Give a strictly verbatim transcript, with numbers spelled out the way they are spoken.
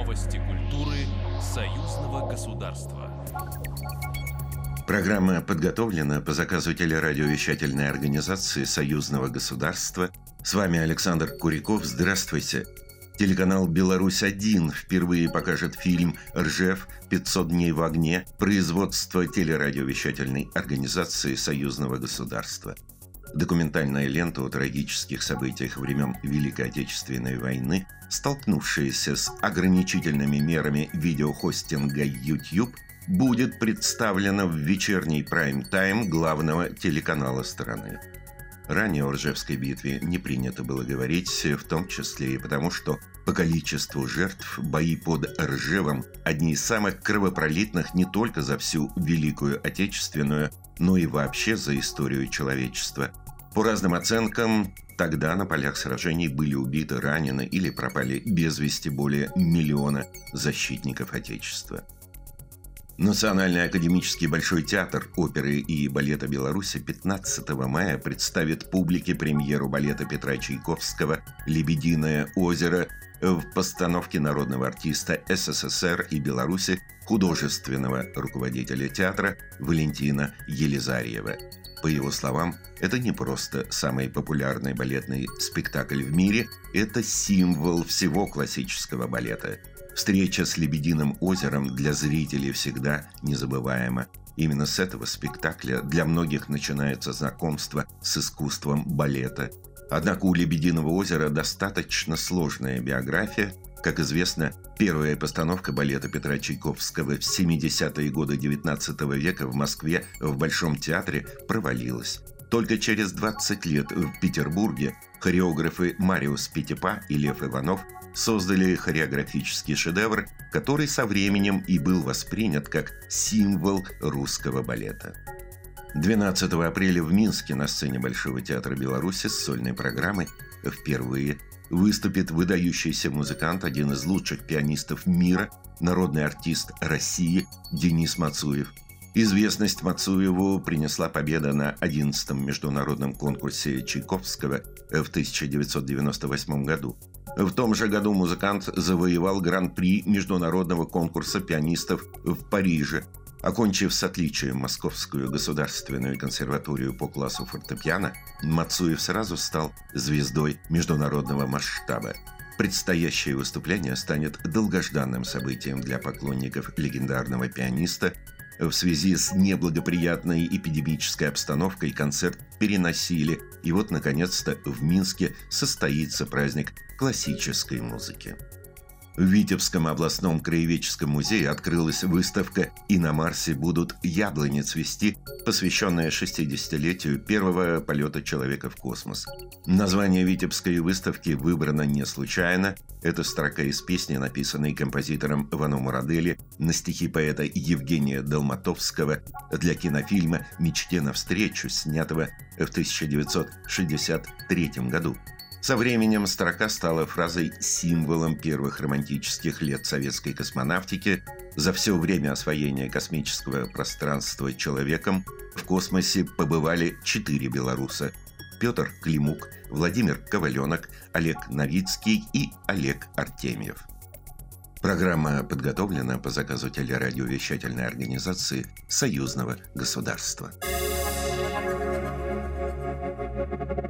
Новости культуры союзного государства. Программа подготовлена по заказу телерадиовещательной организации союзного государства. С вами Александр Куряков. Здравствуйте. Телеканал «Беларусь-один» впервые покажет фильм «Ржев. пятьсот дней в огне» производства телерадиовещательной организации союзного государства. Документальная лента о трагических событиях времен Великой Отечественной войны, столкнувшаяся с ограничительными мерами видеохостинга YouTube, будет представлена в вечерний прайм-тайм главного телеканала страны. Ранее о Ржевской битве не принято было говорить, в том числе и потому, что по количеству жертв бои под Ржевом одни из самых кровопролитных не только за всю Великую Отечественную, но и вообще за историю человечества. По разным оценкам, тогда на полях сражений были убиты, ранены или пропали без вести более миллиона защитников Отечества. Национальный академический Большой театр оперы и балета Беларуси пятнадцатого мая представит публике премьеру балета Петра Чайковского «Лебединое озеро» в постановке народного артиста СССР и Беларуси, художественного руководителя театра Валентина Елизарьева. По его словам, это не просто самый популярный балетный спектакль в мире, это символ всего классического балета. Встреча с «Лебединым озером» для зрителей всегда незабываема. Именно с этого спектакля для многих начинается знакомство с искусством балета. Однако у «Лебединого озера» достаточно сложная биография. Как известно, первая постановка балета Петра Чайковского в семидесятые годы девятнадцатого века в Москве в Большом театре провалилась. Только через двадцать лет в Петербурге хореографы Мариус Петепа и Лев Иванов создали хореографический шедевр, который со временем и был воспринят как символ русского балета. двенадцатого апреля в Минске на сцене Большого театра Беларуси с сольной программой впервые выступит выдающийся музыкант, один из лучших пианистов мира, народный артист России Денис Мацуев. Известность Мацуеву принесла победа на одиннадцатом международном конкурсе Чайковского в тысяча девятьсот девяносто восьмом году. В том же году музыкант завоевал гран-при международного конкурса пианистов в Париже. Окончив с отличием Московскую государственную консерваторию по классу фортепиано, Мацуев сразу стал звездой международного масштаба. Предстоящее выступление станет долгожданным событием для поклонников легендарного пианиста. В связи с неблагоприятной эпидемической обстановкой концерт переносили, и вот, наконец-то, в Минске состоится праздник классической музыки. В Витебском областном краеведческом музее открылась выставка «И на Марсе будут яблони цвести», посвященная шестидесятилетию первого полета человека в космос. Название Витебской выставки выбрано не случайно. Это строка из песни, написанной композитором Вано Мурадели на стихи поэта Евгения Долматовского для кинофильма «Мечте навстречу», снятого в тысяча девятьсот шестьдесят третьем году. Со временем строка стала фразой-символом первых романтических лет советской космонавтики. За все время освоения космического пространства человеком в космосе побывали четыре белоруса: Петр Климук, Владимир Коваленок, Олег Новицкий и Олег Артемьев. Программа подготовлена по заказу телерадиовещательной организации союзного государства.